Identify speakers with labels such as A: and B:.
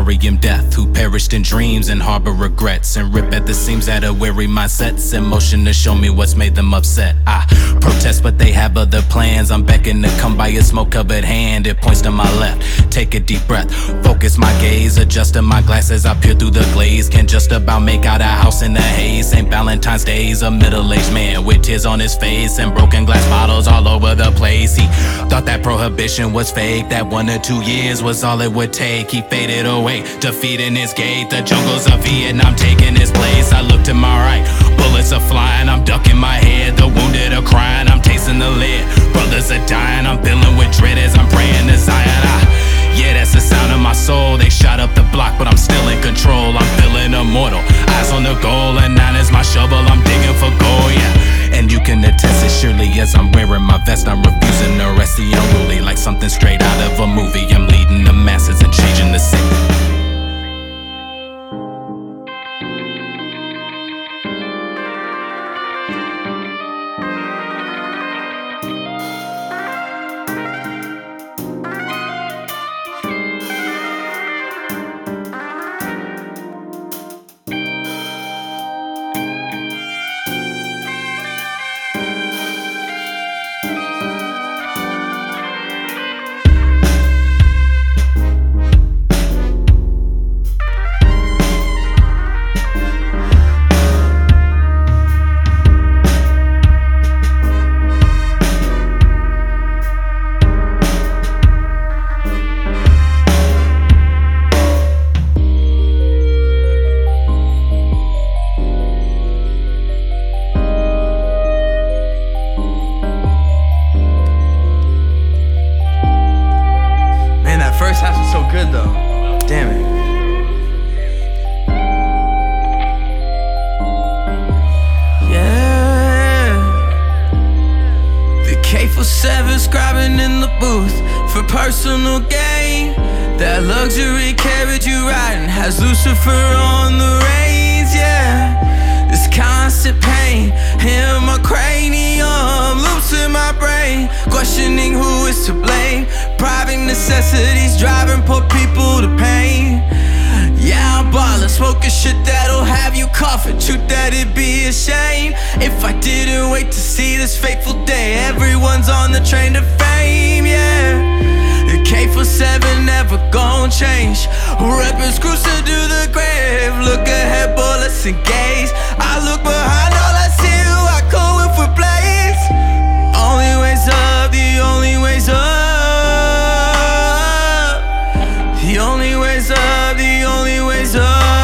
A: Miriam Death, who perished in dreams and harbor regrets, and rip at the seams at a weary mindsets, in motion to show me what's made them upset. I protest, but they have other plans. I'm beckoning to come by a smoke-covered hand. It points to my left. Take a deep breath, focus my gaze, adjusting my glasses. I peer through the glaze, can just about make out a house in the haze. St. Valentine's Day's a middle-aged man with tears on his face and broken glass bottles all over the place. He thought that prohibition was fake, that 1 or 2 years was all it would take. He faded away, defeating his gate. The jungles of Vietnam taking his place. I look to my right, bullets are flying. I'm ducking my head, the wounded are crying. I'm tasting the lead, brothers are dying. I'm feeling with dread as I'm praying to Zion. Yeah, that's the sound of my soul. They shot up the block, but I'm still in control. I'm feeling immortal, eyes on the goal, and 9 is my shovel. I'm digging for gold, yeah. And you can attest it surely as I'm wearing my vest. I'm refusing to rest the unruly like something straight out of a movie. I'm leading the masses and changing the city.
B: First half was so good though. Damn it. Yeah. The K47 scribing in the booth for personal gain. That luxury carriage you riding has Lucifer on the reins. Yeah. This constant pain in my cranium, loops in my brain, questioning who is to blame. Private necessities driving poor people to pain. Yeah, I'm ballin', smoking shit that'll have you coughing. Truth that it'd be a shame if I didn't wait to see this fateful day. Everyone's on the train to fame, yeah. The K47 never gon' change. Rappers cruising to the grave. Look ahead, bullets engaged. I look behind, all I see who I go with for blades. Only ways up, the only ways up. The only ways up, the only ways up.